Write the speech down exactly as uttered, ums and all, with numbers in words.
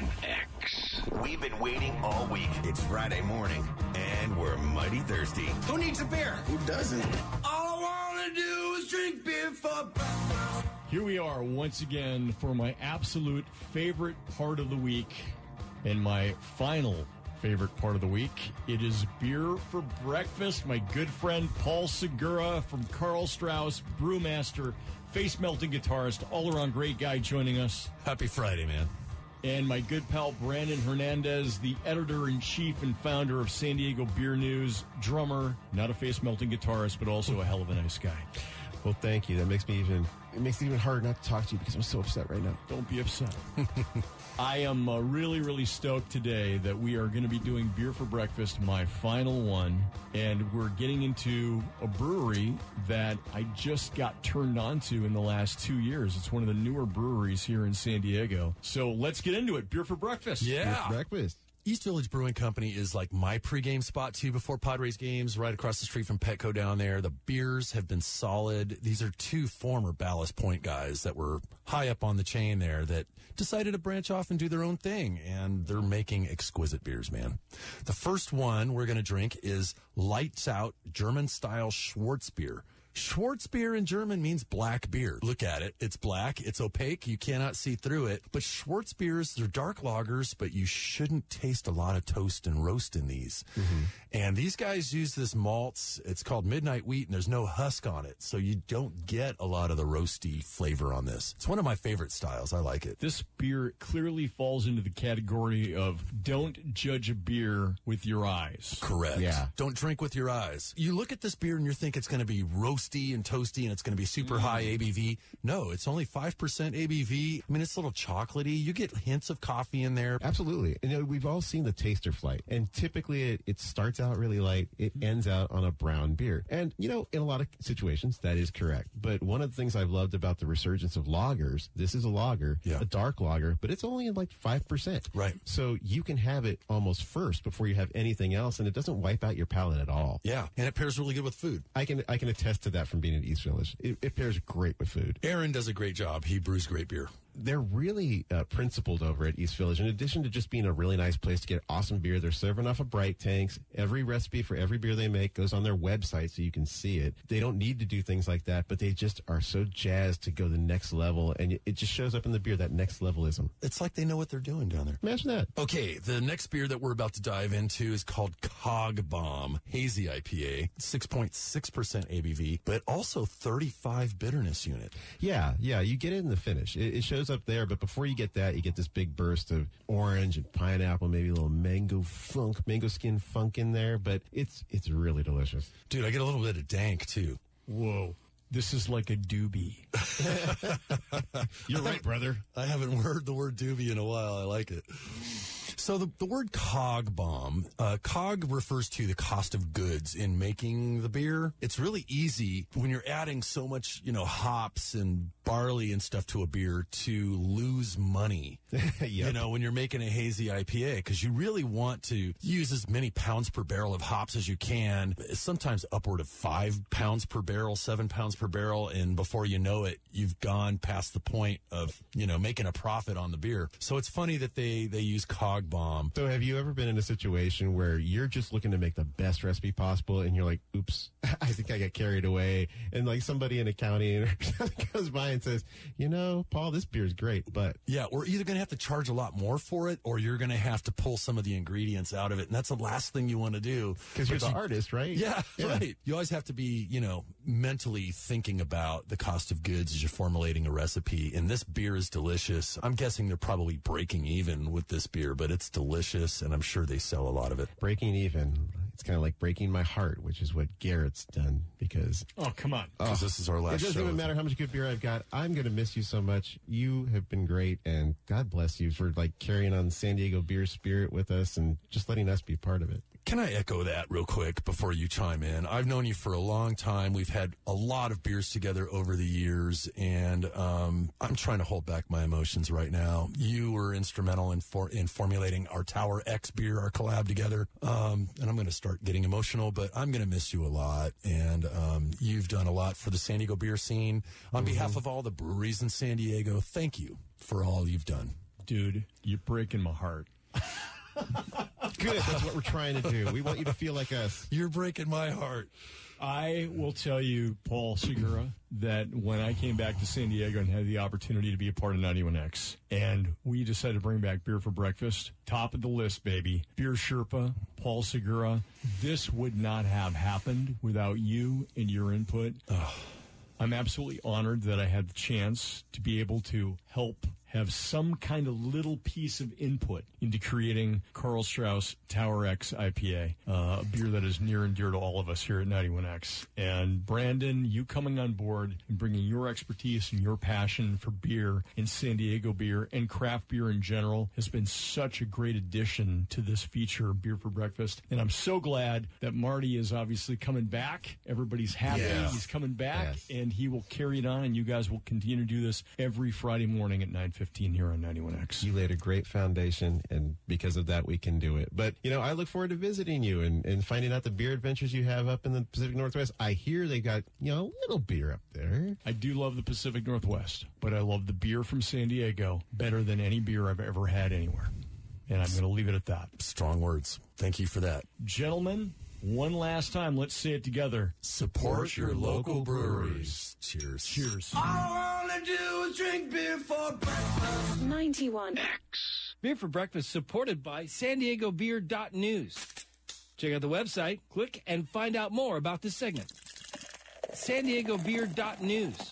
on X. We've been waiting all week. It's Friday morning, and we're mighty thirsty. Who needs a beer? Who doesn't? All I want to do is drink beer for breakfast. Here we are once again for my absolute favorite part of the week and my final favorite part of the week. It is beer for breakfast. My good friend Paul Segura from Karl Strauss, brewmaster, face-melting guitarist, all-around great guy joining us. Happy Friday, man. And my good pal Brandon Hernandez, the editor-in-chief and founder of San Diego Beer News, drummer, not a face-melting guitarist, but also a hell of a nice guy. Well, thank you. That makes me even, it makes it even harder not to talk to you because I'm so upset right now. Don't be upset. I am uh, really, really stoked today that we are going to be doing Beer for Breakfast, my final one, and we're getting into a brewery that I just got turned on to in the last two years. It's one of the newer breweries here in San Diego. So let's get into it. Beer for Breakfast. Yeah. Beer for breakfast. East Village Brewing Company is like my pregame spot, too, before Padres games, right across the street from Petco down there. The beers have been solid. These are two former Ballast Point guys that were high up on the chain there that decided to branch off and do their own thing, and they're making exquisite beers, man. The first one we're going to drink is Lights Out German-style Schwarzbier. Schwarzbier in German means black beer. Look at it. It's black. It's opaque. You cannot see through it. But Schwarzbiers, they're dark lagers, but you shouldn't taste a lot of toast and roast in these. Mm-hmm. And these guys use this malts. It's called Midnight Wheat, and there's no husk on it. So you don't get a lot of the roasty flavor on this. It's one of my favorite styles. I like it. This beer clearly falls into the category of don't judge a beer with your eyes. Correct. Yeah. Don't drink with your eyes. You look at this beer and you think it's going to be roasty and toasty and it's going to be super mm. high A B V. No, it's only five percent A B V. I mean, it's a little chocolatey. You get hints of coffee in there. Absolutely. And, you know, we've all seen the taster flight. And typically it, it starts out really light. It ends out on a brown beer. And, you know, in a lot of situations, that is correct. But one of the things I've loved about the resurgence of lagers, this is a lager, yeah. a dark lager, but it's only like five percent. Right. So you can have it almost first before you have anything else, and it doesn't wipe out your palate at all. Yeah. And it pairs really good with food. I can I can attest to that from being in East Village. It, it pairs great with food. Aaron does a great job. He brews great beer. They're really uh, principled over at East Village. In addition to just being a really nice place to get awesome beer, they're serving off of bright tanks. Every recipe for every beer they make goes on their website so you can see it. They don't need to do things like that, but they just are so jazzed to go the next level, and it just shows up in the beer, that next levelism. It's like they know what they're doing down there. Imagine that. Okay, the next beer that we're about to dive into is called Cog Bomb Hazy I P A. six point six percent A B V, but also thirty-five bitterness unit. Yeah, yeah, you get it in the finish. It, it shows up there, but before you get that, you get this big burst of orange and pineapple, maybe a little mango funk, mango skin funk in there, but it's it's really delicious. Dude, I get a little bit of dank, too. Whoa. This is like a doobie. You're right, brother. I haven't heard the word doobie in a while. I like it. So the, the word cog bomb, uh, cog refers to the cost of goods in making the beer. It's really easy when you're adding so much, you know, hops and barley and stuff to a beer to lose money. Yep. You know, when you're making a hazy I P A, because you really want to use as many pounds per barrel of hops as you can, sometimes upward of five pounds per barrel, seven pounds per barrel, and before you know it, you've gone past the point of, you know, making a profit on the beer. So it's funny that they, they use cog bomb. So have you ever been in a situation where you're just looking to make the best recipe possible and you're like, oops, I think I got carried away, and like somebody in accounting goes by and says, you know, Paul, this beer's great, but... Yeah, we're either going to have to charge a lot more for it, or you're going to have to pull some of the ingredients out of it, and that's the last thing you want to do. Because you're the you, artist, right? Yeah, yeah, right. You always have to be, you know, mentally thinking about the cost of goods as you're formulating a recipe, and this beer is delicious. I'm guessing they're probably breaking even with this beer, but it's delicious, and I'm sure they sell a lot of it. Breaking even. It's kind of like breaking my heart, which is what Garrett's done, because... Oh, come on. Because oh, this is our last show. It doesn't show even matter how much good beer I've got. I'm going to miss you so much. You have been great, and God bless you for like carrying on San Diego beer spirit with us and just letting us be part of it. Can I echo that real quick before you chime in? I've known you for a long time. We've had a lot of beers together over the years, and um, I'm trying to hold back my emotions right now. You were instrumental in for, in formulating our Tower X beer, our collab together, um, and I'm going to start getting emotional, but I'm going to miss you a lot, and um, you've done a lot for the San Diego beer scene. On mm-hmm. behalf of all the breweries in San Diego, thank you for all you've done. Dude, you're breaking my heart. Good. That's what we're trying to do. We want you to feel like us. You're breaking my heart. I will tell you, Paul Segura, that when I came back to San Diego and had the opportunity to be a part of ninety-one X, and we decided to bring back Beer for Breakfast, top of the list, baby. Beer Sherpa, Paul Segura. This would not have happened without you and your input. Ugh. I'm absolutely honored that I had the chance to be able to help have some kind of little piece of input into creating Karl Strauss Tower X I P A, uh, a beer that is near and dear to all of us here at ninety-one X. And Brandon, you coming on board and bringing your expertise and your passion for beer and San Diego beer and craft beer in general has been such a great addition to this feature, Beer for Breakfast. And I'm so glad that Marty is obviously coming back. Everybody's happy. Yeah. He's coming back, Yes. and he will carry it on, and you guys will continue to do this every Friday morning at nine fifteen here on ninety-one X. You laid a great foundation, and because of that, we can do it. But, you know, I look forward to visiting you and, and finding out the beer adventures you have up in the Pacific Northwest. I hear they got, you know, a little beer up there. I do love the Pacific Northwest, but I love the beer from San Diego better than any beer I've ever had anywhere. And I'm going to leave it at that. Strong words. Thank you for that. Gentlemen, one last time, let's say it together. Support your local breweries. Cheers. Cheers. All I wanna do is drink beer for breakfast. ninety-one. Beer for Breakfast supported by San Diego Beer dot news. Check out the website, click, and find out more about this segment. San Diego Beer dot news.